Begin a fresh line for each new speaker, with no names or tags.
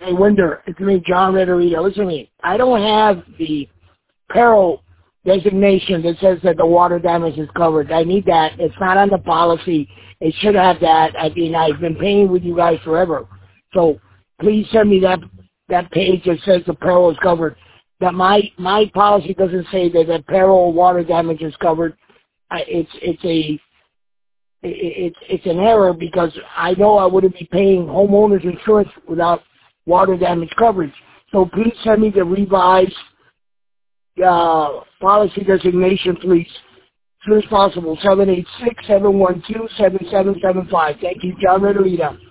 Hey, Winder, it's me, John Redderita. Listen to me. I don't have the peril designation that says that the water damage is covered. I need that. It's not on the policy. It should have that. I mean, I've been paying with you guys forever. So please send me that page that says the peril is covered. That my policy doesn't say that the peril water damage is covered. It's an error because I know I wouldn't be paying homeowners insurance without water damage coverage. So please send me the revised policy designation, please, as soon as possible. 786-712-7775. Thank you, John Redderita.